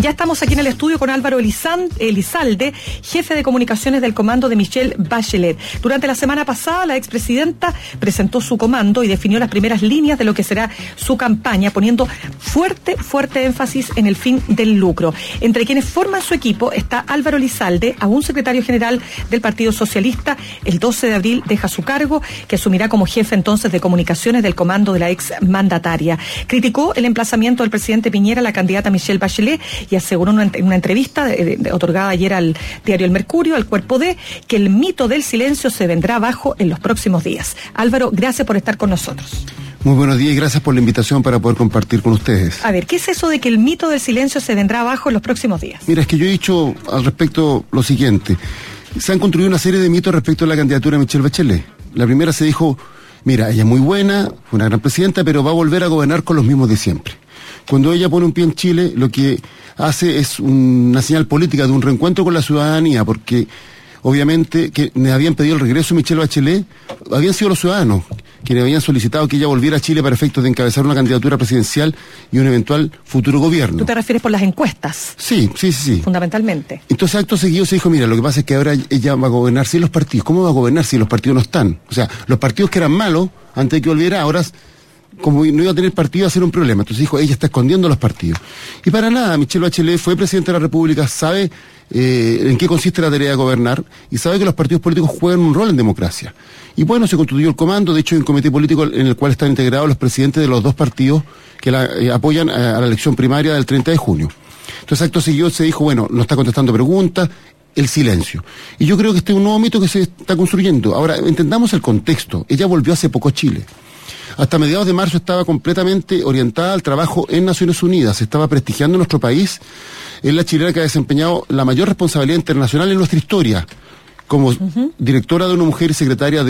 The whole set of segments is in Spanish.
Ya estamos aquí en el estudio con Álvaro Elizalde, jefe de comunicaciones del comando de Michelle Bachelet. Durante la semana pasada, la expresidenta presentó su comando y definió las primeras líneas de lo que será su campaña, poniendo fuerte énfasis en el fin del lucro. Entre quienes forman su equipo está Álvaro Elizalde, aún secretario general del Partido Socialista. El 12 de abril deja su cargo, que asumirá como jefe entonces de comunicaciones del comando de la ex mandataria. Criticó el emplazamiento del presidente Piñera a la candidata Michelle Bachelet y aseguró en una entrevista otorgada ayer al diario El Mercurio, al Cuerpo D, que el mito del silencio se vendrá abajo en los próximos días. Álvaro, gracias por estar con nosotros. Muy buenos días y gracias por la invitación para poder compartir con ustedes. A ver, ¿qué es eso de que el mito del silencio se vendrá abajo en los próximos días? Mira, es que yo he dicho al respecto lo siguiente. Se han construido una serie de mitos respecto a la candidatura de Michelle Bachelet. La primera se dijo, mira, ella es muy buena, fue una gran presidenta, pero va a volver a gobernar con los mismos de siempre. Cuando ella pone un pie en Chile, lo que hace es una señal política de un reencuentro con la ciudadanía, porque obviamente que me habían pedido el regreso de Michelle Bachelet, habían sido los ciudadanos quienes habían solicitado que ella volviera a Chile para efectos de encabezar una candidatura presidencial y un eventual futuro gobierno. ¿Tú te refieres por las encuestas? Sí. Fundamentalmente. Entonces, acto seguido se dijo, mira, lo que pasa es que ahora ella va a gobernar sin los partidos. ¿Cómo va a gobernar si los partidos no están? O sea, los partidos que eran malos antes de que volviera, ahora, como no iba a tener partido, va a ser un problema. Entonces dijo, ella está escondiendo los partidos. Y para nada, Michelle Bachelet fue presidenta de la República, sabe en qué consiste la tarea de gobernar y sabe que los partidos políticos juegan un rol en democracia. Y bueno, se constituyó el comando, de hecho hay un comité político en el cual están integrados los presidentes de los dos partidos que apoyan a la elección primaria del 30 de junio. Entonces, acto seguido se dijo, bueno, no está contestando preguntas, el silencio. Y yo creo que este es un nuevo mito que se está construyendo. Ahora, entendamos el contexto. Ella volvió hace poco a Chile. Hasta mediados de marzo estaba completamente orientada al trabajo en Naciones Unidas, se estaba prestigiando nuestro país. Es la chilena que ha desempeñado la mayor responsabilidad internacional en nuestra historia, como directora de una mujer y secretaria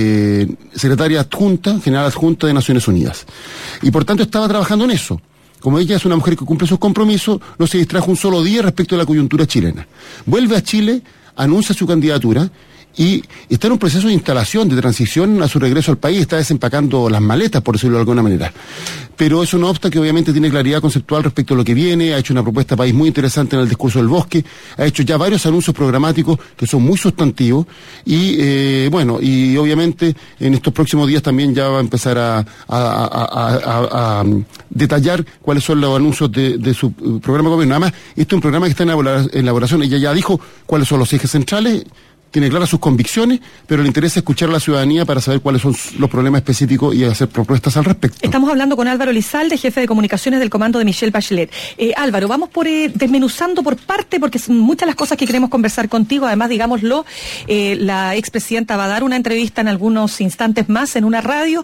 adjunta, general adjunta de Naciones Unidas. Y por tanto estaba trabajando en eso. Como ella es una mujer que cumple sus compromisos, no se distrajo un solo día respecto a la coyuntura chilena. Vuelve a Chile, anuncia su candidatura y está en un proceso de instalación, de transición a su regreso al país, está desempacando las maletas, por decirlo de alguna manera. Pero eso no obsta que obviamente tiene claridad conceptual respecto a lo que viene, ha hecho una propuesta país muy interesante en el discurso del bosque, ha hecho ya varios anuncios programáticos que son muy sustantivos y bueno, y obviamente en estos próximos días también ya va a empezar a detallar cuáles son los anuncios de su programa de gobierno. Además, este es un programa que está en elaboración, ella ya dijo cuáles son los ejes centrales, tiene claras sus convicciones, pero le interesa escuchar a la ciudadanía para saber cuáles son los problemas específicos y hacer propuestas al respecto. Estamos hablando con Álvaro Elizalde, jefe de comunicaciones del comando de Michelle Bachelet. Álvaro, vamos desmenuzando por parte, porque son muchas las cosas que queremos conversar contigo. Además, digámoslo, la expresidenta va a dar una entrevista en algunos instantes más en una radio,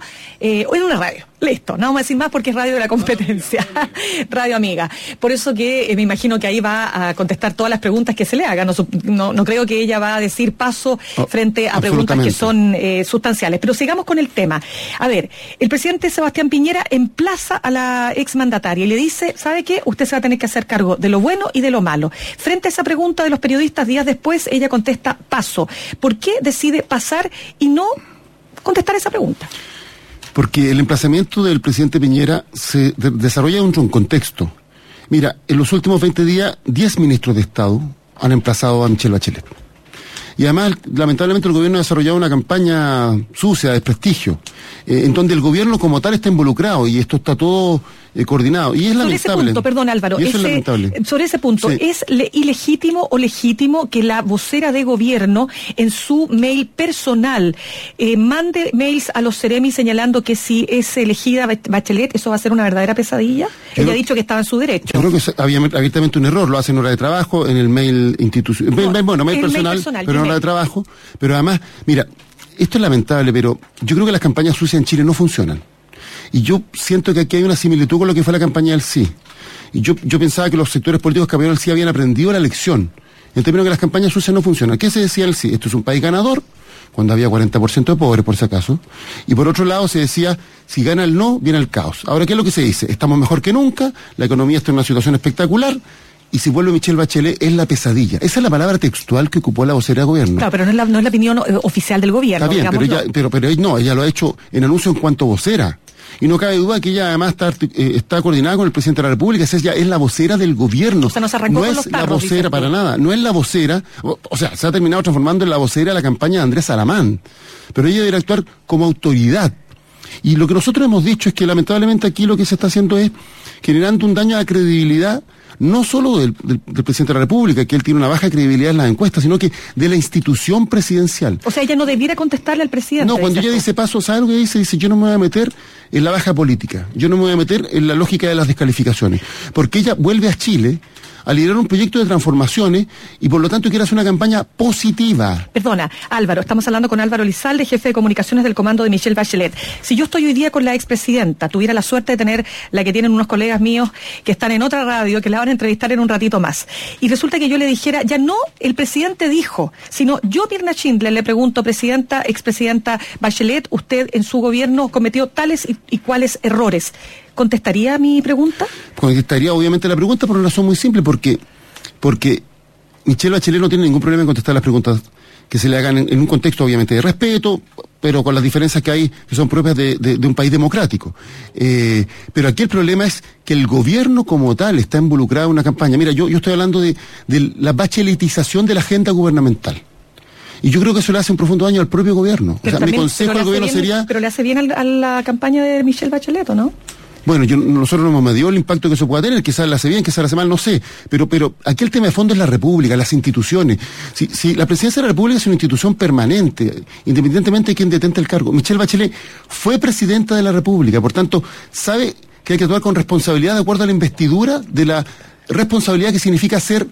Listo, no vamos a decir más porque es radio de la competencia, radio amiga. Por eso que me imagino que ahí va a contestar todas las preguntas que se le hagan. No creo que ella va a decir paso frente a preguntas que son sustanciales. Pero sigamos con el tema. A ver, el presidente Sebastián Piñera emplaza a la exmandataria y le dice, ¿sabe qué? Usted se va a tener que hacer cargo de lo bueno y de lo malo. Frente a esa pregunta de los periodistas días después, ella contesta paso. ¿Por qué decide pasar y no contestar esa pregunta? Porque el emplazamiento del presidente Piñera se desarrolla en un contexto. Mira, en los últimos 20 días, 10 ministros de Estado han emplazado a Michelle Bachelet. Y además, lamentablemente, el gobierno ha desarrollado una campaña sucia, de desprestigio, en donde el gobierno como tal está involucrado y esto está todo coordinado. Y es lamentable. Sobre ese punto, perdón Álvaro, sobre ese punto, sí. ¿Es ilegítimo o legítimo que la vocera de gobierno en su mail personal mande mails a los Ceremi señalando que si es elegida Bachelet, eso va a ser una verdadera pesadilla? Ella ha dicho que estaba en su derecho. Yo creo que es abiertamente un error, lo hace en hora de trabajo, en el mail institucional, mail personal, pero en hora de trabajo. Pero además, mira, esto es lamentable, pero yo creo que las campañas sucias en Chile no funcionan. Y yo siento que aquí hay una similitud con lo que fue la campaña del sí. Y yo pensaba que los sectores políticos que apoyaron el sí habían aprendido la lección, en términos que las campañas sucias no funcionan. ¿Qué se decía el sí? Esto es un país ganador, cuando había 40% de pobres, por si acaso. Y por otro lado se decía, si gana el no, viene el caos. Ahora, ¿qué es lo que se dice? Estamos mejor que nunca, la economía está en una situación espectacular, y si vuelve Michelle Bachelet, es la pesadilla. Esa es la palabra textual que ocupó la vocera de gobierno. Claro, pero no es la opinión oficial del gobierno. Está bien, pero ella lo ha hecho en anuncio en cuanto vocera. Y no cabe duda que ella además está coordinada con el presidente de la República, ella es la vocera del gobierno. O sea, no se arrancó con los es la tarros, vocera para nada, no es la vocera, o sea, se ha terminado transformando en la vocera de la campaña de Andrés Salamán. Pero ella debe actuar como autoridad. Y lo que nosotros hemos dicho es que lamentablemente aquí lo que se está haciendo es generando un daño a la credibilidad, no solo del presidente de la República, que él tiene una baja credibilidad en las encuestas, sino que de la institución presidencial. O sea, ella no debiera contestarle al presidente. No, cuando ella dice paso, ¿sabe lo que dice? Dice, yo no me voy a meter en la baja política, yo no me voy a meter en la lógica de las descalificaciones, porque ella vuelve a Chile a liderar un proyecto de transformaciones y por lo tanto quiere hacer una campaña positiva. Perdona, Álvaro, estamos hablando con Álvaro Elizalde, jefe de comunicaciones del comando de Michelle Bachelet. Si yo estoy hoy día con la expresidenta, tuviera la suerte de tener la que tienen unos colegas míos que están en otra radio, que la van a entrevistar en un ratito más, y resulta que yo le dijera, ya no el presidente dijo, sino yo, Mirna Schindler, le pregunto, expresidenta Bachelet, usted en su gobierno cometió tales y cuáles errores. ¿Contestaría mi pregunta? Contestaría obviamente la pregunta por una razón muy simple, porque Michelle Bachelet no tiene ningún problema en contestar las preguntas que se le hagan en un contexto obviamente de respeto, pero con las diferencias que hay, que son propias de un país democrático. Pero aquí el problema es que el gobierno como tal está involucrado en una campaña. Mira, yo estoy hablando de la bacheletización de la agenda gubernamental. Y yo creo que eso le hace un profundo daño al propio gobierno. Pero o sea, también, mi consejo al gobierno sería... Pero le hace bien a la campaña de Michelle Bachelet, ¿o no? Bueno, nosotros no hemos medido el impacto que eso pueda tener, quizás le hace bien, quizás le hace mal, no sé. Pero aquí el tema de fondo es la República, las instituciones. Si la presidencia de la República es una institución permanente, independientemente de quién detente el cargo. Michelle Bachelet fue presidenta de la República, por tanto, sabe que hay que actuar con responsabilidad de acuerdo a la investidura de la responsabilidad que significa ser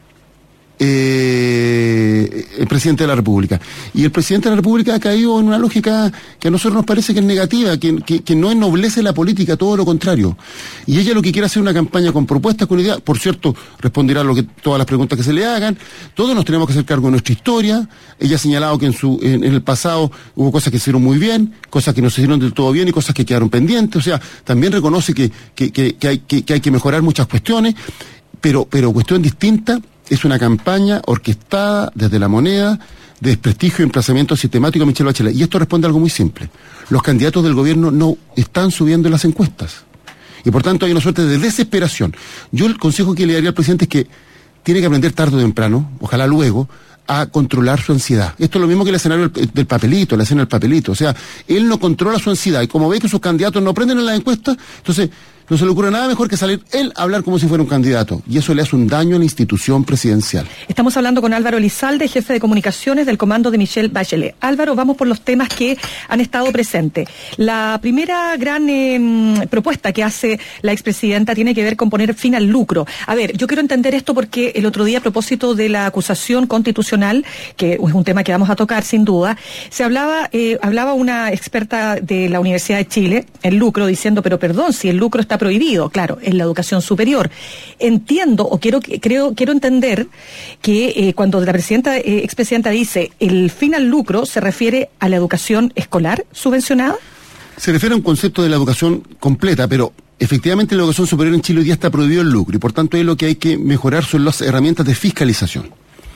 el presidente de la República. Y el presidente de la República ha caído en una lógica que a nosotros nos parece que es negativa, que no ennoblece la política, todo lo contrario. Y ella lo que quiere hacer una campaña con propuestas, con ideas, por cierto, responderá a todas las preguntas que se le hagan. Todos nos tenemos que hacer cargo de nuestra historia. Ella ha señalado que en el pasado hubo cosas que se hicieron muy bien, cosas que no se hicieron del todo bien y cosas que quedaron pendientes. O sea, también reconoce que hay que mejorar muchas cuestiones, pero cuestión distinta es una campaña orquestada desde la moneda de desprestigio y emplazamiento sistemático a Michelle Bachelet. Y esto responde a algo muy simple. Los candidatos del gobierno no están subiendo en las encuestas. Y por tanto hay una suerte de desesperación. Yo el consejo que le daría al presidente es que tiene que aprender tarde o temprano, ojalá luego, a controlar su ansiedad. Esto es lo mismo que el escenario del papelito, la escena del papelito. O sea, él no controla su ansiedad y como ve que sus candidatos no prenden en las encuestas, entonces no se le ocurre nada mejor que salir él a hablar como si fuera un candidato. Y eso le hace un daño a la institución presidencial. Estamos hablando con Álvaro Elizalde, jefe de comunicaciones del comando de Michelle Bachelet. Álvaro, vamos por los temas que han estado presentes. La primera gran propuesta que hace la expresidenta tiene que ver con poner fin al lucro. A ver, yo quiero entender esto porque el otro día, a propósito de la acusación constitucional, que es un tema que vamos a tocar sin duda, se hablaba una experta de la Universidad de Chile, el lucro, diciendo, pero perdón, si el lucro está prohibido, claro, en la educación superior. Entiendo, o quiero entender que cuando la expresidenta dice el fin al lucro, ¿se refiere a la educación escolar subvencionada? Se refiere a un concepto de la educación completa, pero efectivamente en la educación superior en Chile hoy día está prohibido el lucro, y por tanto ahí lo que hay que mejorar son las herramientas de fiscalización.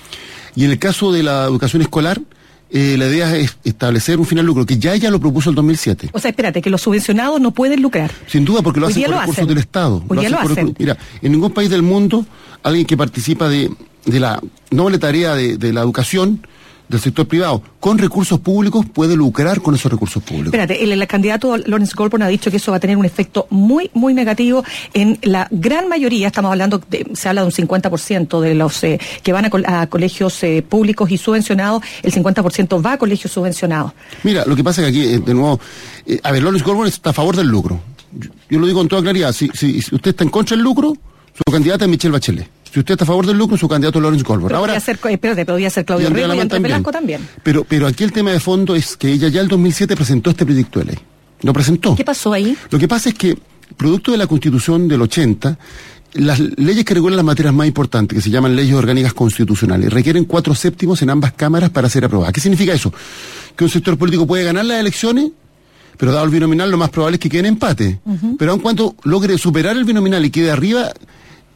Y en el caso de la educación escolar, la idea es establecer un fin al lucro, que ya ella lo propuso en 2007. O sea, espérate, que los subvencionados no pueden lucrar. Sin duda, porque lo hacen por recursos del Estado. Hoy día lo hacen. Mira, en ningún país del mundo, alguien que participa de la noble tarea de la educación del sector privado con recursos públicos puede lucrar con esos recursos públicos. Espérate, el candidato Lawrence Goldborn ha dicho que eso va a tener un efecto muy, muy negativo en la gran mayoría, se habla de un 50% de los que van a colegios públicos y subvencionados, el 50% va a colegios subvencionados. Mira, lo que pasa es que aquí, de nuevo, Lawrence Goldborn está a favor del lucro. Yo lo digo con toda claridad, si usted está en contra del lucro, su candidata es Michelle Bachelet. Si usted está a favor del lucro, su candidato es Lawrence Goldborn. Ahora, podría ser Claudio Riego y Andrés Velasco también. Pero aquí el tema de fondo es que ella ya el 2007 presentó este proyecto de ley. Lo presentó. ¿Qué pasó ahí? Lo que pasa es que, producto de la Constitución del 80, las leyes que regulan las materias más importantes, que se llaman leyes orgánicas constitucionales, requieren 4/7 en ambas cámaras para ser aprobadas. ¿Qué significa eso? Que un sector político puede ganar las elecciones, pero dado el binominal lo más probable es que quede en empate. Pero aun cuando logre superar el binominal y quede arriba,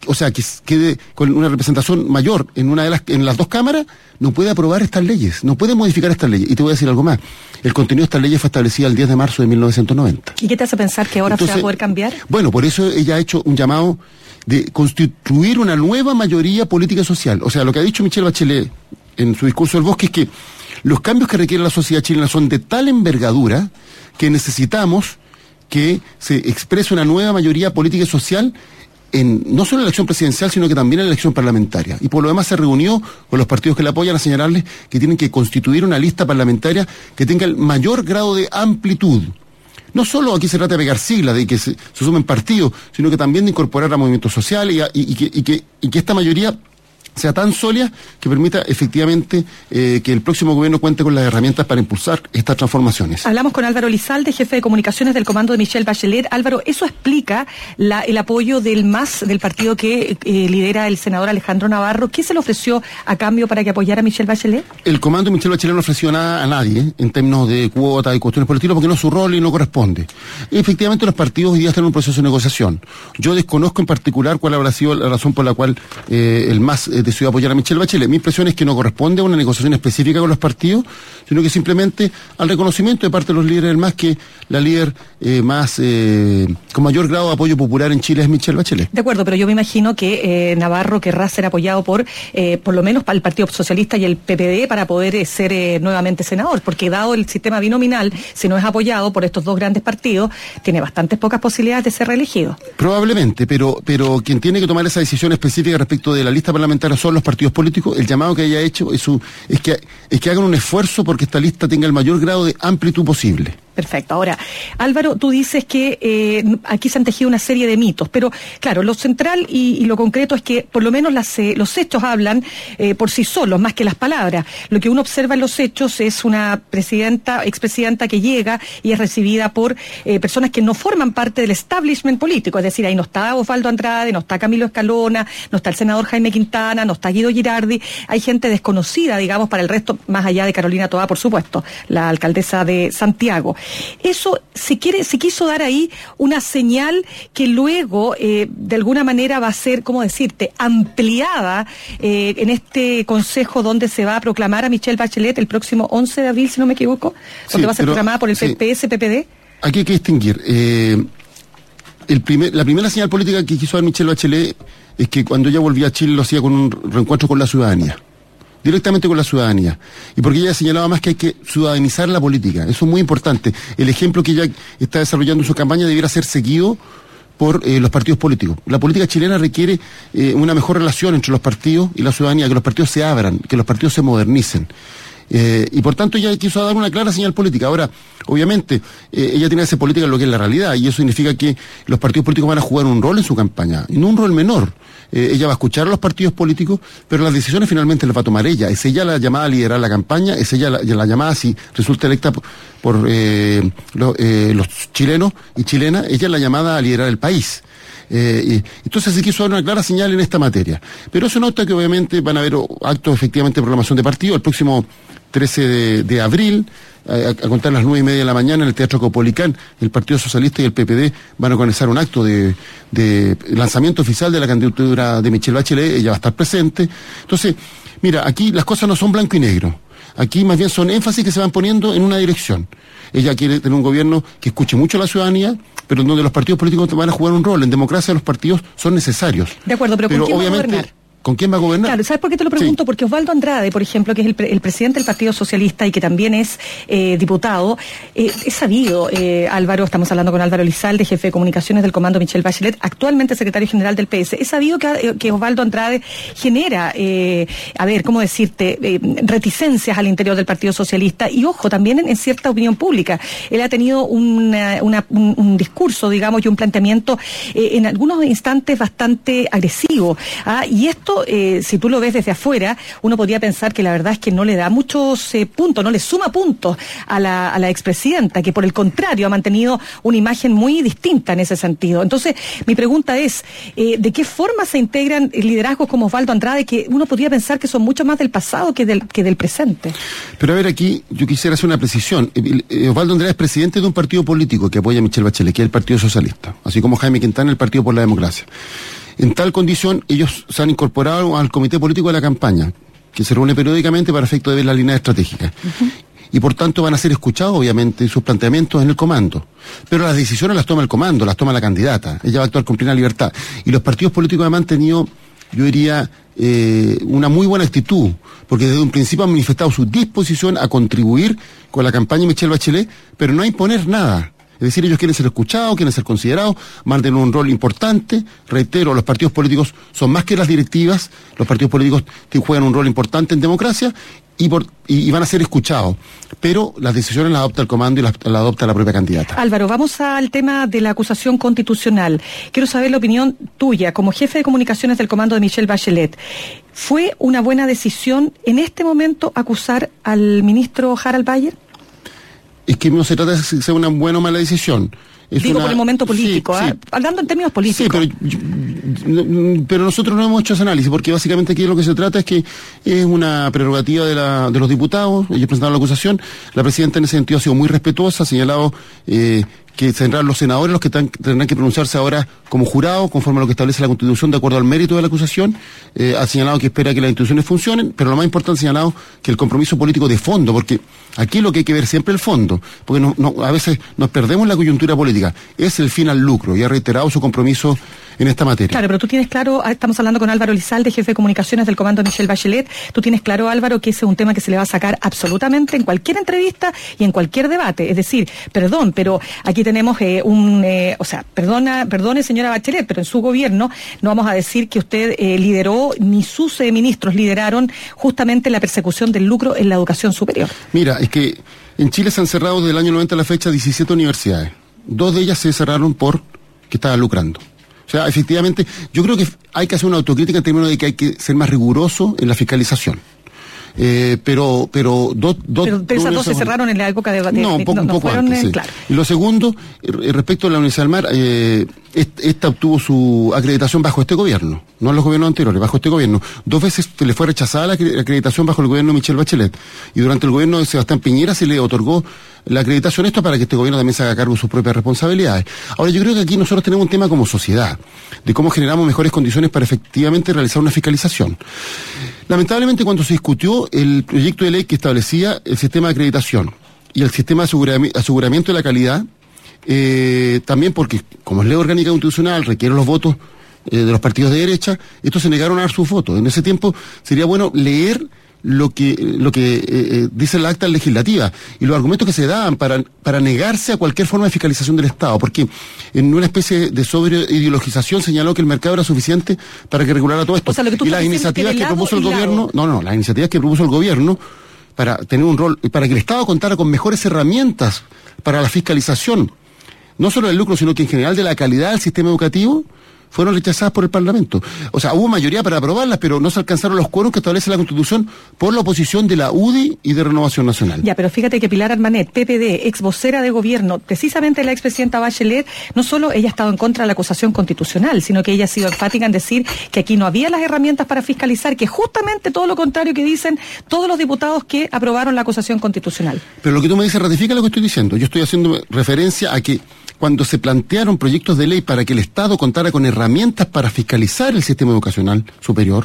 que quede con una representación mayor en las dos cámaras, no puede aprobar estas leyes, no puede modificar estas leyes. Y te voy a decir algo más. El contenido de estas leyes fue establecido el 10 de marzo de 1990. ¿Y qué te hace pensar que ahora se va a poder cambiar? Bueno, por eso ella ha hecho un llamado de constituir una nueva mayoría política y social. O sea, lo que ha dicho Michelle Bachelet en su discurso del Bosque es que los cambios que requiere la sociedad chilena son de tal envergadura que necesitamos que se exprese una nueva mayoría política y social no solo en la elección presidencial, sino que también en la elección parlamentaria. Y por lo demás se reunió con los partidos que le apoyan a señalarles que tienen que constituir una lista parlamentaria que tenga el mayor grado de amplitud. No solo aquí se trata de pegar siglas, de que se sumen partidos, sino que también de incorporar a movimientos sociales y que esta mayoría sea tan sólida que permita efectivamente que el próximo gobierno cuente con las herramientas para impulsar estas transformaciones. Hablamos con Álvaro Elizalde, jefe de comunicaciones del comando de Michelle Bachelet. Álvaro, ¿eso explica el apoyo del MAS, del partido que lidera el senador Alejandro Navarro? ¿Qué se le ofreció a cambio para que apoyara a Michelle Bachelet? El comando de Michelle Bachelet no ofreció nada a nadie en términos de cuotas y cuestiones por el estilo, porque no es su rol y no corresponde. Efectivamente, los partidos hoy día están en un proceso de negociación. Yo desconozco en particular cuál habrá sido la razón por la cual el MAS decidió apoyar a Michelle Bachelet. Mi impresión es que no corresponde a una negociación específica con los partidos, sino que simplemente al reconocimiento de parte de los líderes del MAS que la líder con mayor grado de apoyo popular en Chile es Michelle Bachelet. De acuerdo, pero yo me imagino que Navarro querrá ser apoyado por lo menos para el Partido Socialista y el PPD para poder ser nuevamente senador, porque dado el sistema binominal, si no es apoyado por estos dos grandes partidos, tiene bastantes pocas posibilidades de ser reelegido. Probablemente, pero quien tiene que tomar esa decisión específica respecto de la lista parlamentaria son los partidos políticos. El llamado que haya hecho es que hagan un esfuerzo porque esta lista tenga el mayor grado de amplitud posible. Perfecto. Ahora, Álvaro, tú dices que aquí se han tejido una serie de mitos, pero claro, lo central y lo concreto es que por lo menos los hechos hablan por sí solos, más que las palabras. Lo que uno observa en los hechos es una expresidenta que llega y es recibida por personas que no forman parte del establishment político, es decir, ahí no está Osvaldo Andrade, no está Camilo Escalona, no está el senador Jaime Quintana, no está Guido Girardi, hay gente desconocida, digamos, para el resto, más allá de Carolina Toá, por supuesto, la alcaldesa de Santiago. Eso se quiso dar ahí una señal que luego, de alguna manera, va a ser, ¿cómo decirte?, ampliada en este consejo donde se va a proclamar a Michelle Bachelet el próximo 11 de abril, si no me equivoco, donde va a ser proclamada por el PPS-PPD. Aquí hay que distinguir. La primera señal política que quiso dar Michelle Bachelet es que cuando ella volvía a Chile lo hacía con un reencuentro con la ciudadanía. Directamente con la ciudadanía. Y porque ella señalaba más que hay que ciudadanizar la política. Eso es muy importante. El ejemplo que ella está desarrollando en su campaña debiera ser seguido por los partidos políticos. La política chilena requiere una mejor relación entre los partidos y la ciudadanía, que los partidos se abran, que los partidos se modernicen. Y por tanto ella quiso dar una clara señal política. Ahora, obviamente, ella tiene que hacer política en lo que es la realidad, y eso significa que los partidos políticos van a jugar un rol en su campaña, y no un rol menor. Ella va a escuchar a los partidos políticos, pero las decisiones finalmente las va a tomar ella. Es ella la llamada a liderar la campaña, es ella la llamada, si resulta electa por los chilenos y chilenas, ella es la llamada a liderar el país. Entonces se quiso dar una clara señal en esta materia. Pero eso nota que obviamente van a haber actos efectivamente de programación de partido. El próximo 13 de abril, a contar las 9:30 de la mañana en el Teatro Copolicán, el Partido Socialista y el PPD van a organizar un acto de lanzamiento oficial de la candidatura de Michelle Bachelet. Ella va a estar presente. Entonces, mira, aquí las cosas no son blanco y negro. Aquí más bien son énfasis que se van poniendo en una dirección. Ella quiere tener un gobierno que escuche mucho a la ciudadanía, pero en donde los partidos políticos van a jugar un rol. En democracia los partidos son necesarios. De acuerdo, pero ¿con quién va a gobernar? ¿Con quién va a gobernar? Claro, ¿sabes por qué te lo pregunto? Sí. Porque Osvaldo Andrade, por ejemplo, que es el presidente del Partido Socialista y que también es diputado, es sabido, Álvaro, estamos hablando con Álvaro Elizalde, jefe de comunicaciones del comando Michelle Bachelet, actualmente secretario general del PS. Es sabido que Osvaldo Andrade genera, reticencias al interior del Partido Socialista y, ojo, también en cierta opinión pública. Él ha tenido un discurso, digamos, y un planteamiento en algunos instantes bastante agresivo. Y esto, si tú lo ves desde afuera, uno podría pensar que la verdad es que no le da muchos puntos, no le suma puntos a la expresidenta, que por el contrario ha mantenido una imagen muy distinta en ese sentido. Entonces, mi pregunta es, ¿de qué forma se integran liderazgos como Osvaldo Andrade, que uno podría pensar que son mucho más del pasado que del presente? Pero a ver, aquí yo quisiera hacer una precisión. Osvaldo Andrade es presidente de un partido político que apoya a Michelle Bachelet, que es el Partido Socialista, así como Jaime Quintana, el Partido por la Democracia. En tal condición, ellos se han incorporado al comité político de la campaña, que se reúne periódicamente para efecto de ver las líneas estratégicas. Y por tanto van a ser escuchados, obviamente, sus planteamientos en el comando. Pero las decisiones las toma el comando, las toma la candidata. Ella va a actuar con plena libertad. Y los partidos políticos han mantenido, yo diría, una muy buena actitud, porque desde un principio han manifestado su disposición a contribuir con la campaña de Michelle Bachelet, pero no a imponer nada. Es decir, ellos quieren ser escuchados, quieren ser considerados, van a tener un rol importante. Reitero, los partidos políticos son más que las directivas, los partidos políticos juegan un rol importante en democracia y van a ser escuchados. Pero las decisiones las adopta el comando y las adopta la propia candidata. Álvaro, vamos al tema de la acusación constitucional. Quiero saber la opinión tuya, como jefe de comunicaciones del comando de Michelle Bachelet. ¿Fue una buena decisión en este momento acusar al ministro Harald Bayer? Es que no se trata de si sea una buena o mala decisión. Digo, por el momento político, sí, hablando en términos políticos. Sí, pero nosotros no hemos hecho ese análisis, porque básicamente aquí lo que se trata es que es una prerrogativa de los diputados. Ellos presentaron la acusación. La presidenta en ese sentido ha sido muy respetuosa, ha señalado que serán los senadores los que tendrán que pronunciarse ahora como jurado, conforme a lo que establece la Constitución, de acuerdo al mérito de la acusación. Ha señalado que espera que las instituciones funcionen, pero lo más importante, ha señalado que el compromiso político de fondo, porque aquí lo que hay que ver siempre es el fondo, porque a veces nos perdemos la coyuntura política, es el fin al lucro, y ha reiterado su compromiso en esta materia. Claro, pero tú tienes claro, estamos hablando con Álvaro Elizalde, jefe de comunicaciones del comando de Michelle Bachelet, tú tienes claro, Álvaro, que ese es un tema que se le va a sacar absolutamente en cualquier entrevista y en cualquier debate. Es decir, perdón, pero aquí tenemos perdone señora Bachelet, pero en su gobierno no vamos a decir que usted lideró, ni sus ministros lideraron justamente la persecución del lucro en la educación superior. Mira, es que en Chile se han cerrado desde el año 90 a la fecha 17 universidades. 2 de ellas se cerraron porque estaban lucrando. O sea, efectivamente, yo creo que hay que hacer una autocrítica en términos de que hay que ser más riguroso en la fiscalización. Pero esas dos se cerraron en la época de no, un poco antes, sí. Claro. Y lo segundo, respecto a la Universidad del Mar, esta obtuvo su acreditación bajo este gobierno, no en los gobiernos anteriores, bajo este gobierno. 2 veces le fue rechazada la acreditación bajo el gobierno de Michelle Bachelet, y durante el gobierno de Sebastián Piñera se le otorgó la acreditación para que este gobierno también se haga cargo de sus propias responsabilidades. Ahora, yo creo que aquí nosotros tenemos un tema como sociedad, de cómo generamos mejores condiciones para efectivamente realizar una fiscalización. Lamentablemente, cuando se discutió el proyecto de ley que establecía el sistema de acreditación y el sistema de aseguramiento de la calidad, también porque, como es ley orgánica constitucional, requiere los votos de los partidos de derecha, estos se negaron a dar sus votos. En ese tiempo sería bueno leer lo que dice la acta legislativa y los argumentos que se daban para negarse a cualquier forma de fiscalización del Estado, porque en una especie de sobreideologización señaló que el mercado era suficiente para que regulara todo esto. O sea, lo que tú y las iniciativas que propuso el gobierno, las iniciativas que propuso el gobierno para tener un rol, para que el Estado contara con mejores herramientas para la fiscalización, no solo del lucro, sino que en general de la calidad del sistema educativo, fueron rechazadas por el Parlamento. O sea, hubo mayoría para aprobarlas, pero no se alcanzaron los quórum que establece la Constitución por la oposición de la UDI y de Renovación Nacional. Ya, pero fíjate que Pilar Armanet, PPD, ex vocera de gobierno, precisamente la expresidenta Bachelet, no solo ella ha estado en contra de la acusación constitucional, sino que ella ha sido enfática en decir que aquí no había las herramientas para fiscalizar, que justamente todo lo contrario que dicen todos los diputados que aprobaron la acusación constitucional. Pero lo que tú me dices ratifica lo que estoy diciendo. Yo estoy haciendo referencia a que cuando se plantearon proyectos de ley para que el Estado contara con herramientas para fiscalizar el sistema educacional superior,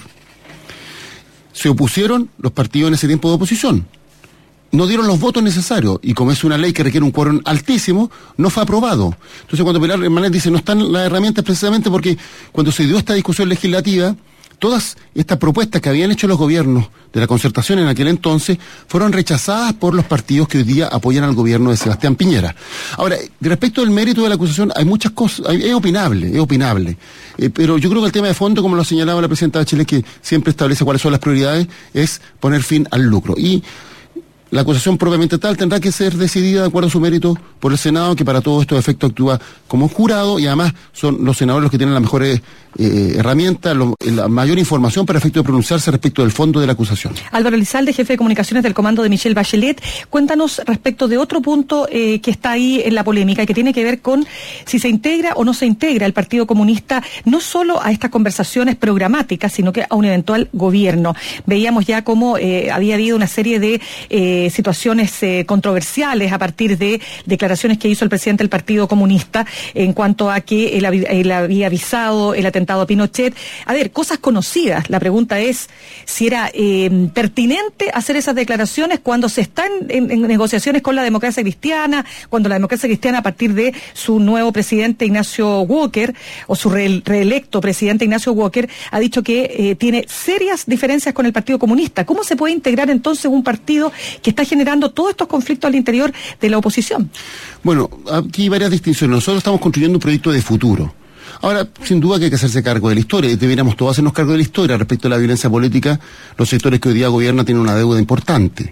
se opusieron los partidos en ese tiempo de oposición. No dieron los votos necesarios, y como es una ley que requiere un quórum altísimo, no fue aprobado. Entonces, cuando Pilar Hernández dice no están las herramientas, precisamente porque cuando se dio esta discusión legislativa, todas estas propuestas que habían hecho los gobiernos de la concertación en aquel entonces fueron rechazadas por los partidos que hoy día apoyan al gobierno de Sebastián Piñera. Ahora, respecto al mérito de la acusación, hay muchas cosas, es opinable. Pero yo creo que el tema de fondo, como lo señalaba la presidenta Bachelet, que siempre establece cuáles son las prioridades, es poner fin al lucro. Y la acusación propiamente tal tendrá que ser decidida de acuerdo a su mérito por el Senado, que para todos estos efectos actúa como jurado, y además son los senadores los que tienen las mejores herramientas, la mayor información para efecto de pronunciarse respecto del fondo de la acusación. Álvaro Elizalde, jefe de comunicaciones del comando de Michelle Bachelet, cuéntanos respecto de otro punto que está ahí en la polémica y que tiene que ver con si se integra o no se integra el Partido Comunista no solo a estas conversaciones programáticas, sino que a un eventual gobierno. Veíamos ya cómo había habido una serie de situaciones controversiales a partir de declaraciones que hizo el presidente del Partido Comunista en cuanto a que él había avisado el atentado a Pinochet. A ver, cosas conocidas. La pregunta es si era pertinente hacer esas declaraciones cuando se están en negociaciones con la democracia cristiana, cuando la democracia cristiana, a partir de su nuevo presidente Ignacio Walker, o su reelecto presidente Ignacio Walker, ha dicho que tiene serias diferencias con el Partido Comunista. ¿Cómo se puede integrar entonces un partido que está generando todos estos conflictos al interior de la oposición? Bueno, aquí hay varias distinciones. Nosotros estamos construyendo un proyecto de futuro. Ahora, sin duda que hay que hacerse cargo de la historia, y deberíamos todos hacernos cargo de la historia. Respecto a la violencia política, los sectores que hoy día gobiernan tienen una deuda importante,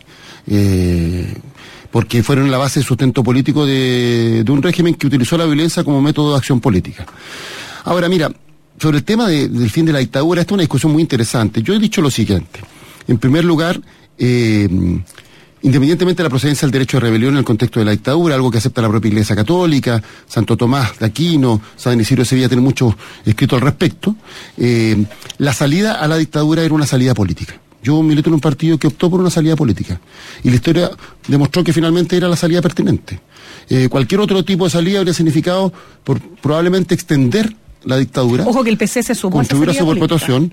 porque fueron la base de sustento político de un régimen que utilizó la violencia como método de acción política. Ahora, mira, sobre el tema del fin de la dictadura, esta es una discusión muy interesante. Yo he dicho lo siguiente. En primer lugar, independientemente de la procedencia del derecho de rebelión en el contexto de la dictadura, algo que acepta la propia Iglesia Católica, Santo Tomás de Aquino, San Isidro de Sevilla tiene mucho escrito al respecto, la salida a la dictadura era una salida política. Yo milito en un partido que optó por una salida política, y la historia demostró que finalmente era la salida pertinente. Cualquier otro tipo de salida habría significado probablemente extender la dictadura. Ojo que el PC se sumó a esa contribuir a salida su perpetuación,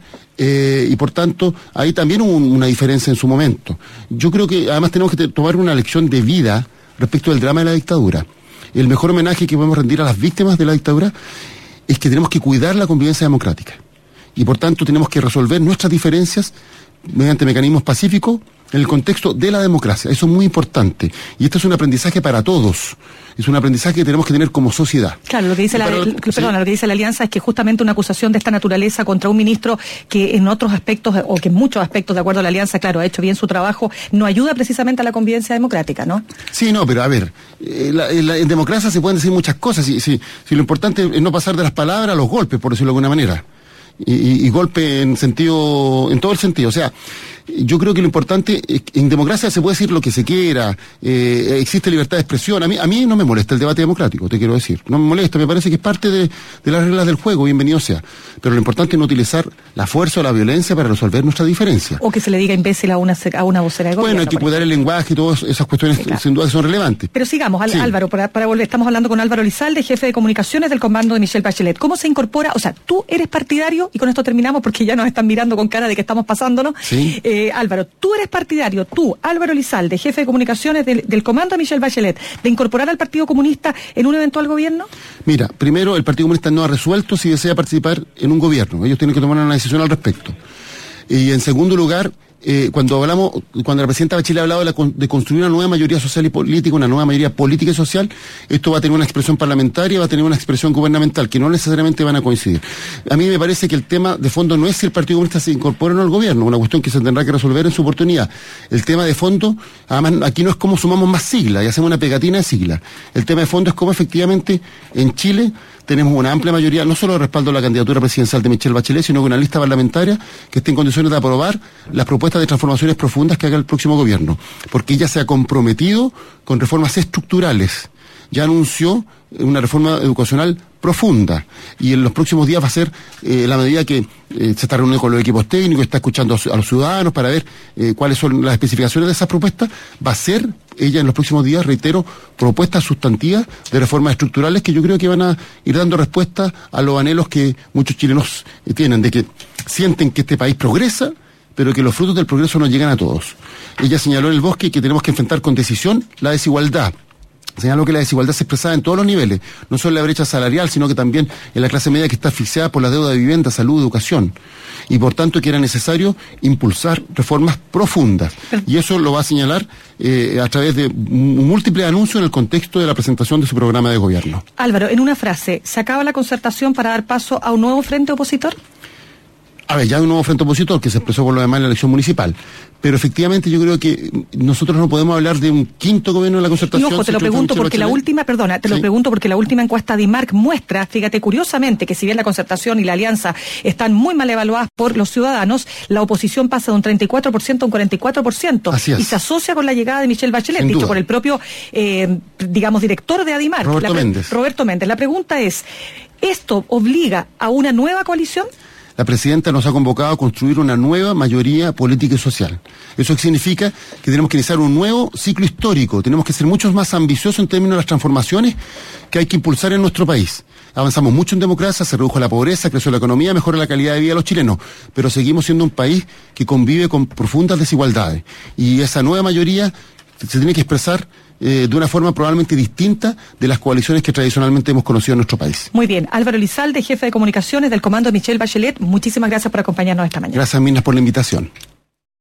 y por tanto, ahí también hubo una diferencia en su momento. Yo creo que además tenemos que tomar una lección de vida respecto del drama de la dictadura. El mejor homenaje que podemos rendir a las víctimas de la dictadura es que tenemos que cuidar la convivencia democrática. Y por tanto tenemos que resolver nuestras diferencias mediante mecanismos pacíficos en el contexto de la democracia. Eso es muy importante. Y esto es un aprendizaje para todos. Es un aprendizaje que tenemos que tener como sociedad. Claro, lo que dice lo que dice la Alianza es que justamente una acusación de esta naturaleza contra un ministro que en otros aspectos, o que en muchos aspectos, de acuerdo a la Alianza, claro, ha hecho bien su trabajo, no ayuda precisamente a la convivencia democrática, ¿no? Sí, no, pero a ver, en democracia se pueden decir muchas cosas. Si lo importante es no pasar de las palabras a los golpes, por decirlo de alguna manera. Y golpe en todo el sentido. O sea, yo creo que lo importante, en democracia se puede decir lo que se quiera, existe libertad de expresión. A mí no me molesta el debate democrático, te quiero decir. No me molesta, me parece que es parte de las reglas del juego, bienvenido sea. Pero lo importante es no utilizar la fuerza o la violencia para resolver nuestras diferencias. O que se le diga imbécil a una vocera de gobierno. Bueno, hay que cuidar el lenguaje y todas esas cuestiones, sí, claro, sin duda que son relevantes. Pero sigamos, sí. Álvaro, para volver, estamos hablando con Álvaro Elizalde, jefe de comunicaciones del comando de Michelle Bachelet. ¿Cómo se incorpora? O sea, tú eres partidario, y con esto terminamos porque ya nos están mirando con cara de que estamos pasándonos. Sí. Álvaro, tú eres partidario, Álvaro Elizalde, jefe de comunicaciones del comando de Michelle Bachelet, de incorporar al Partido Comunista en un eventual gobierno? Mira, primero, el Partido Comunista no ha resuelto si desea participar en un gobierno. Ellos tienen que tomar una decisión al respecto. Y en segundo lugar, cuando la presidenta Bachelet ha hablado de construir una nueva mayoría social y política, una nueva mayoría política y social, esto va a tener una expresión parlamentaria, va a tener una expresión gubernamental, que no necesariamente van a coincidir. A mí me parece que el tema de fondo no es si el Partido Comunista se incorpora o no al gobierno, una cuestión que se tendrá que resolver en su oportunidad. El tema de fondo, además, aquí no es cómo sumamos más siglas y hacemos una pegatina de siglas. El tema de fondo es cómo efectivamente en Chile tenemos una amplia mayoría, no solo de respaldo a la candidatura presidencial de Michelle Bachelet, sino que una lista parlamentaria que esté en condiciones de aprobar las propuestas de transformaciones profundas que haga el próximo gobierno, porque ella se ha comprometido con reformas estructurales. Ya anunció una reforma educacional profunda, y en los próximos días va a ser la medida que se está reuniendo con los equipos técnicos, está escuchando a los ciudadanos para ver cuáles son las especificaciones de esas propuestas. Va a ser ella en los próximos días, reitero, propuestas sustantivas de reformas estructurales que yo creo que van a ir dando respuesta a los anhelos que muchos chilenos tienen, de que sienten que este país progresa, pero que los frutos del progreso no llegan a todos. Ella señaló en el bosque que tenemos que enfrentar con decisión la desigualdad. Señaló que la desigualdad se expresaba en todos los niveles, no solo en la brecha salarial, sino que también en la clase media, que está asfixiada por la deuda de vivienda, salud, educación. Y por tanto que era necesario impulsar reformas profundas. Y eso lo va a señalar a través de múltiples anuncios en el contexto de la presentación de su programa de gobierno. Álvaro, en una frase, ¿se acaba la concertación para dar paso a un nuevo frente opositor? A ver, ya hay un nuevo frente opositor que se expresó por lo demás en la elección municipal. Pero efectivamente yo creo que nosotros no podemos hablar de un quinto gobierno de la concertación. Y ojo, te lo pregunto porque la última encuesta de IMARC muestra, fíjate, curiosamente, que si bien la concertación y la alianza están muy mal evaluadas por los ciudadanos, la oposición pasa de un 34% a un 44%. Así es. Y se asocia con la llegada de Michelle Bachelet, dicho por el propio, director de ADIMARC. Roberto Méndez. La pregunta es, ¿esto obliga a una nueva coalición? la presidenta nos ha convocado a construir una nueva mayoría política y social. Eso significa que tenemos que iniciar un nuevo ciclo histórico, tenemos que ser mucho más ambiciosos en términos de las transformaciones que hay que impulsar en nuestro país. Avanzamos mucho en democracia, se redujo la pobreza, creció la economía, mejoró la calidad de vida de los chilenos, pero seguimos siendo un país que convive con profundas desigualdades. Y esa nueva mayoría se tiene que expresar de una forma probablemente distinta de las coaliciones que tradicionalmente hemos conocido en nuestro país. Muy bien. Álvaro Elizalde, jefe de comunicaciones del Comando Michelle Bachelet, muchísimas gracias por acompañarnos esta mañana. Gracias, Minas, por la invitación.